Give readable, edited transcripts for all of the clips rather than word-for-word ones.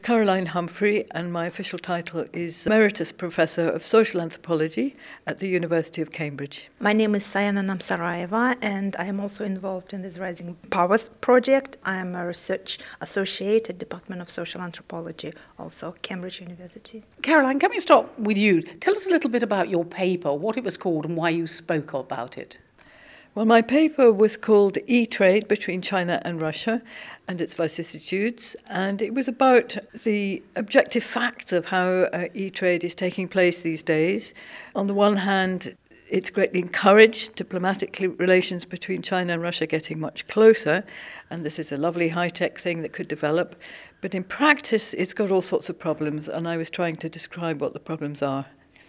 Caroline Humphrey, and my official title is Emeritus Professor of Social Anthropology at the University of Cambridge. My name is Sayana Namsarayeva, and I am also involved in this Rising Powers project. I am a research associate at Department of Social Anthropology, also Cambridge University. Caroline, can we start with you? Tell us a little bit about your paper, what it was called and why you spoke about it. Well, my paper was called E-Trade Between China and Russia and Its Vicissitudes, and it was about the objective facts of how e-trade is taking place these days. On the one hand, it's greatly encouraged diplomatic relations between China and Russia getting much closer, and this is a lovely high-tech thing that could develop. But in practice, it's got all sorts of problems, and I was trying to describe what the problems are.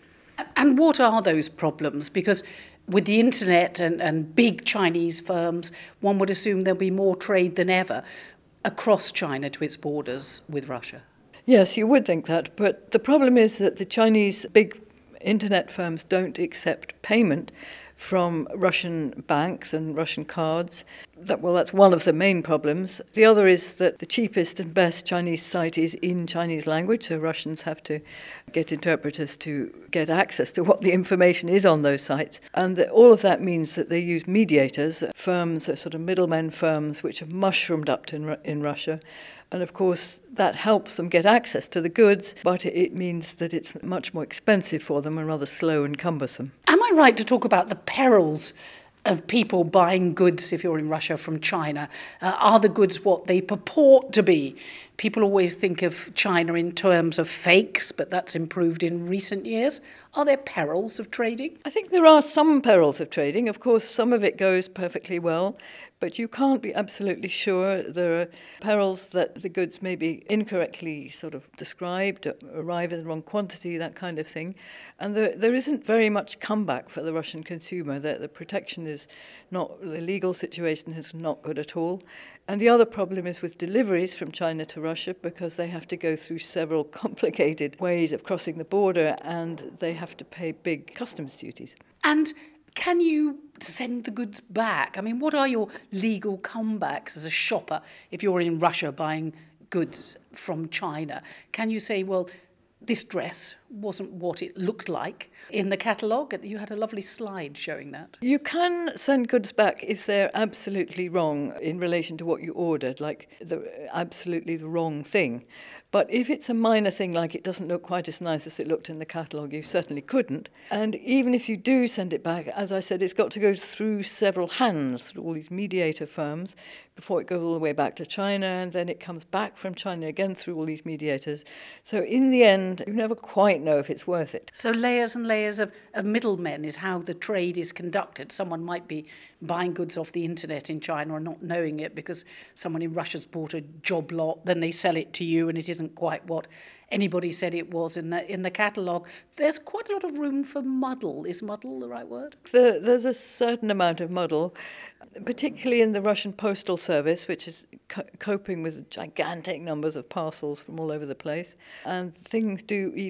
And what are those problems? Because with the internet and big Chinese firms, one would assume there'll be more trade than ever across China to its borders with Russia. Yes, you would think that, but the problem is that the Chinese big internet firms don't accept payment from Russian banks and Russian cards. That's one of the main problems. The other is that the cheapest and best Chinese site is in Chinese language, so Russians have to get interpreters to get access to what the information is on those sites. And all of that means that they use mediators, firms, sort of middlemen firms, which have mushroomed up in Russia. And of course, that helps them get access to the goods, but it means that it's much more expensive for them and rather slow and cumbersome. Am I right to talk about the perils of people buying goods, if you're in Russia, from China? Are the goods what they purport to be? People always think of China in terms of fakes, but that's improved in recent years. Are there perils of trading? I think there are some perils of trading. Of course, some of it goes perfectly well, but you can't be absolutely sure. There are perils that the goods may be incorrectly sort of described, arrive in the wrong quantity, that kind of thing. And there isn't very much comeback for the Russian consumer. The protection is not, the legal situation is not good at all. And the other problem is with deliveries from China to Russia, because they have to go through several complicated ways of crossing the border, and they have to pay big customs duties. And can you send the goods back? I mean, what are your legal comebacks as a shopper if you're in Russia buying goods from China? Can you say, well, this dress wasn't what it looked like in the catalogue? You had a lovely slide showing that. You can send goods back if they're absolutely wrong in relation to what you ordered, like absolutely the wrong thing. But if it's a minor thing, like it doesn't look quite as nice as it looked in the catalogue, you certainly couldn't. And even if you do send it back, as I said, it's got to go through several hands, through all these mediator firms, before it goes all the way back to China, and then it comes back from China again through all these mediators. So in the end, you never quite know if it's worth it. So layers and layers of middlemen is how the trade is conducted. Someone might be buying goods off the internet in China and not knowing it because someone in Russia's bought a job lot, then they sell it to you and it isn't quite what anybody said it was in the catalogue. There's quite a lot of room for muddle. Is muddle the right word? There's a certain amount of muddle, particularly in the Russian Postal Service, which is coping with gigantic numbers of parcels from all over the place. And things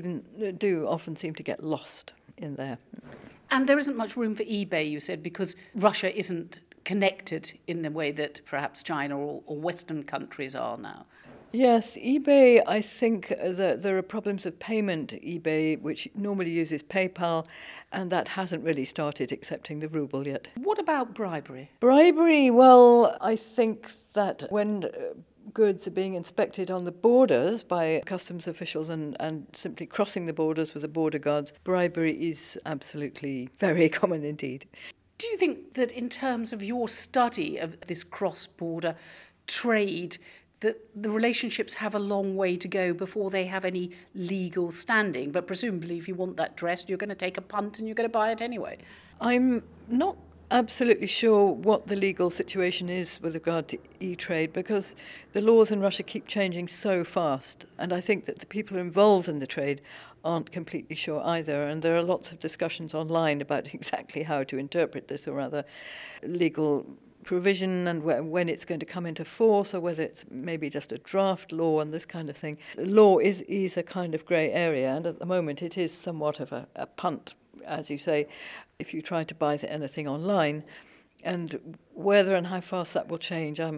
do often seem to get lost in there. And there isn't much room for eBay, you said, because Russia isn't connected in the way that perhaps China or Western countries are now. Yes, eBay, I think that there are problems of payment. eBay, which normally uses PayPal, and that hasn't really started accepting the ruble yet. What about bribery? Bribery, well, I think that when goods are being inspected on the borders by customs officials and simply crossing the borders with the border guards, bribery is absolutely very common indeed. Do you think that in terms of your study of this cross-border trade, that the relationships have a long way to go before they have any legal standing? But presumably if you want that dress, you're going to take a punt and you're going to buy it anyway. I'm not absolutely sure what the legal situation is with regard to e-trade, because the laws in Russia keep changing so fast, and I think that the people involved in the trade aren't completely sure either, and there are lots of discussions online about exactly how to interpret this, or rather legal provision, and when it's going to come into force, or whether it's maybe just a draft law and this kind of thing. The law is a kind of grey area, and at the moment it is somewhat of a punt, as you say, if you try to buy anything online. And whether and how fast that will change, I'm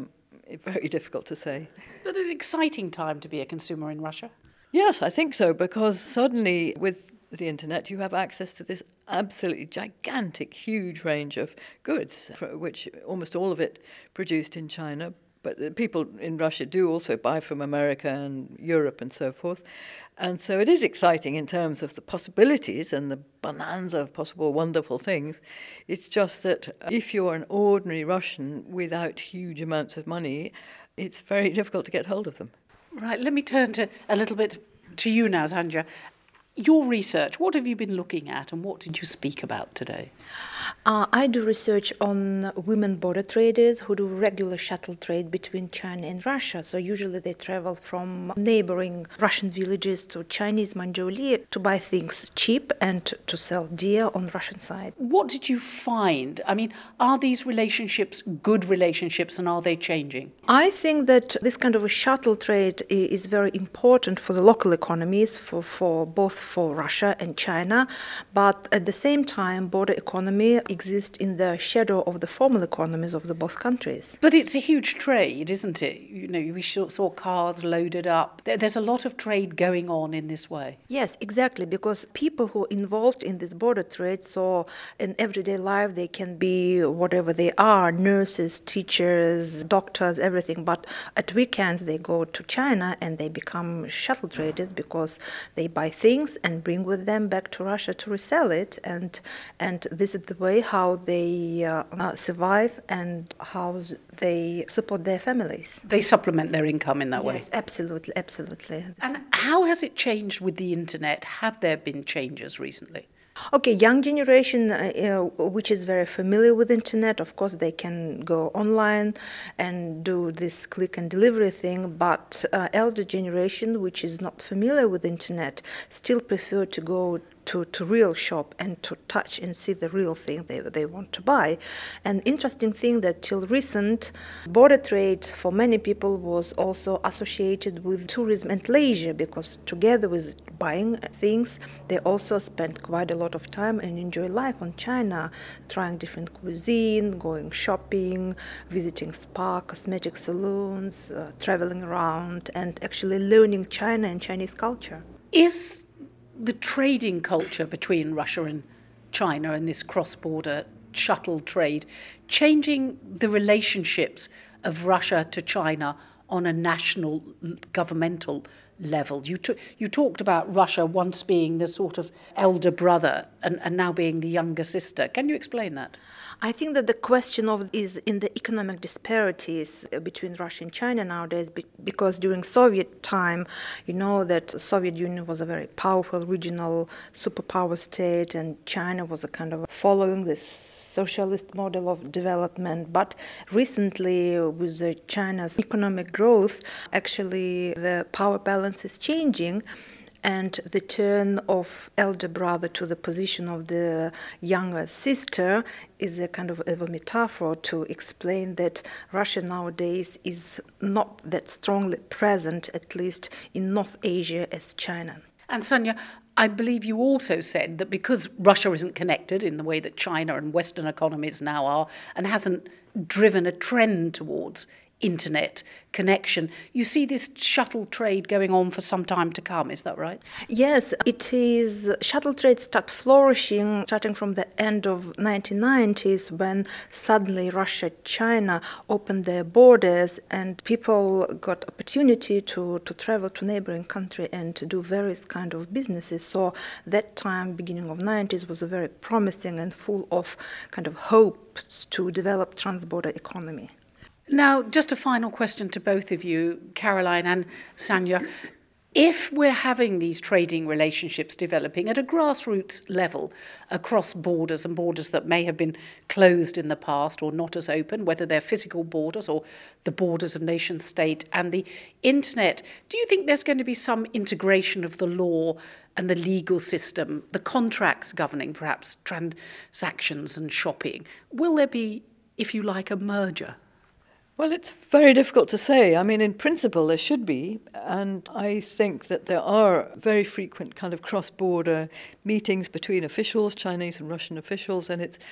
very difficult to say. But an exciting time to be a consumer in Russia. Yes, I think so, because suddenly with the internet you have access to this absolutely gigantic, huge range of goods, which almost all of it produced in China. But people in Russia do also buy from America and Europe and so forth. And so it is exciting in terms of the possibilities and the bonanza of possible wonderful things. It's just that if you're an ordinary Russian without huge amounts of money, it's very difficult to get hold of them. Right, let me turn to a little bit to you now, Sandhya. Your research, what have you been looking at and what did you speak about today? I do research on women border traders who do regular shuttle trade between China and Russia. So usually they travel from neighboring Russian villages to Chinese Manchuria to buy things cheap and to sell dear on Russian side. What did you find? I mean, are these relationships good relationships and are they changing? I think that this kind of a shuttle trade is very important for the local economies, for both for Russia and China, but at the same time, border economy exists in the shadow of the formal economies of the both countries. But it's a huge trade, isn't it? You know, we saw cars loaded up. There's a lot of trade going on in this way. Yes, exactly, because people who are involved in this border trade, so in everyday life they can be whatever they are, nurses, teachers, doctors, everything, but at weekends they go to China and they become shuttle traders because they buy things and bring with them back to Russia to resell it, and this is the way how they survive and how they support their families. They supplement their income in that way. Yes, absolutely, absolutely. And how has it changed with the internet? Have there been changes recently? Okay, young generation, which is very familiar with internet, of course they can go online and do this click and delivery thing, but elder generation, which is not familiar with internet, still prefer to go to real shop and to touch and see the real thing they want to buy. And interesting thing that till recent, border trade for many people was also associated with tourism and leisure, because together with buying things, they also spend quite a lot of time and enjoy life on China, trying different cuisine, going shopping, visiting spa, cosmetic salons, traveling around, and actually learning China and Chinese culture. Is the trading culture between Russia and China and this cross-border shuttle trade changing the relationships of Russia to China on a national governmental level? You talked about Russia once being the sort of elder brother and now being the younger sister. Can you explain that? I think that the question is in the economic disparities between Russia and China nowadays, because during Soviet time, you know that Soviet Union was a very powerful regional superpower state, and China was a kind of following this socialist model of development. But recently, with China's economic growth, actually the power balance is changing. And the turn of elder brother to the position of the younger sister is a kind of a metaphor to explain that Russia nowadays is not that strongly present, at least in North Asia, as China. And Sonia, I believe you also said that because Russia isn't connected in the way that China and Western economies now are, and hasn't driven a trend towards internet connection, you see this shuttle trade going on for some time to come, is that right? Yes, it is. Shuttle trade started flourishing starting from the end of 1990s, when suddenly Russia, China opened their borders and people got opportunity to travel to neighboring country and to do various kind of businesses. So that time, beginning of 90s, was a very promising and full of kind of hopes to develop transborder economy. Now, just a final question to both of you, Caroline and Sandhya. If we're having these trading relationships developing at a grassroots level across borders and borders that may have been closed in the past or not as open, whether they're physical borders or the borders of nation state and the internet, do you think there's going to be some integration of the law and the legal system, the contracts governing perhaps transactions and shopping? Will there be, if you like, a merger? Well, it's very difficult to say. I mean, in principle, there should be. And I think that there are very frequent kind of cross-border meetings between officials, Chinese and Russian officials, and it's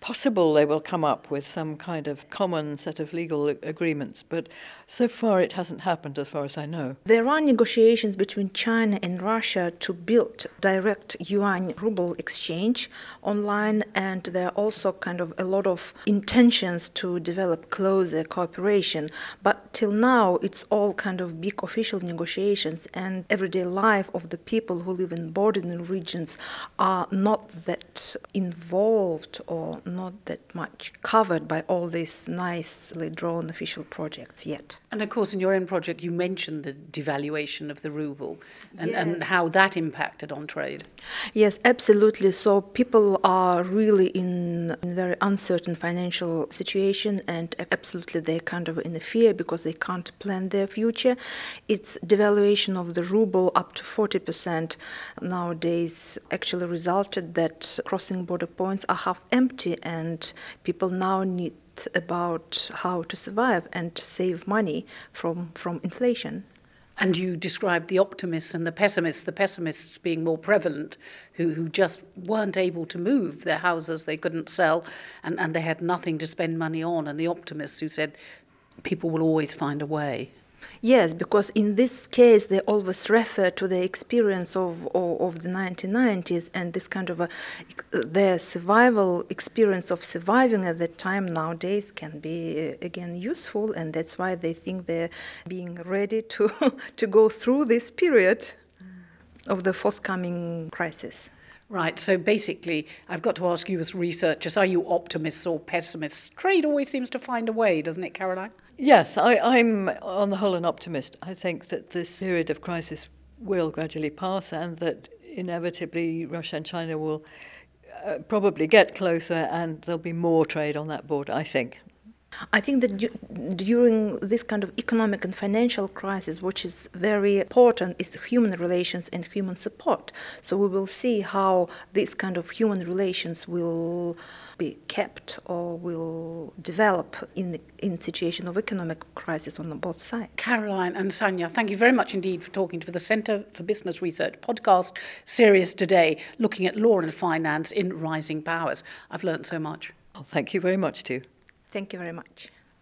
possible they will come up with some kind of common set of legal agreements, but so far it hasn't happened as far as I know. There are negotiations between China and Russia to build direct yuan-ruble exchange online, and there are also kind of a lot of intentions to develop closer cooperation. But till now, it's all kind of big official negotiations, and everyday life of the people who live in bordering regions are not that involved or not that much covered by all these nicely drawn official projects yet. And of course, in your own project, you mentioned the devaluation of the ruble and, Yes. and how that impacted on trade. Yes, absolutely. So people are really in a very uncertain financial situation, and absolutely they're kind of in a fear because they can't plan their future. It's devaluation of the ruble up to 40% nowadays actually resulted that crossing border points are half empty, and people now need about how to survive and save money from inflation. And you described the optimists and the pessimists being more prevalent, who just weren't able to move their houses, they couldn't sell, and they had nothing to spend money on, and the optimists who said people will always find a way. Yes, because in this case they always refer to the experience of the 1990s, and this kind of their survival experience of surviving at that time nowadays can be again useful, and that's why they think they're being ready to to go through this period of the forthcoming crisis. Right, so basically, I've got to ask you as researchers, are you optimists or pessimists? Trade always seems to find a way, doesn't it, Caroline? Yes, I'm on the whole an optimist. I think that this period of crisis will gradually pass, and that inevitably Russia and China will probably get closer, and there'll be more trade on that border, I think. I think that during this kind of economic and financial crisis, what is very important is human relations and human support. So we will see how these kind of human relations will be kept or will develop in situation of economic crisis on both sides. Caroline and Sanya, thank you very much indeed for talking to the Centre for Business Research podcast series today, looking at law and finance in rising powers. I've learnt so much. Well, thank you very much too. Thank you very much.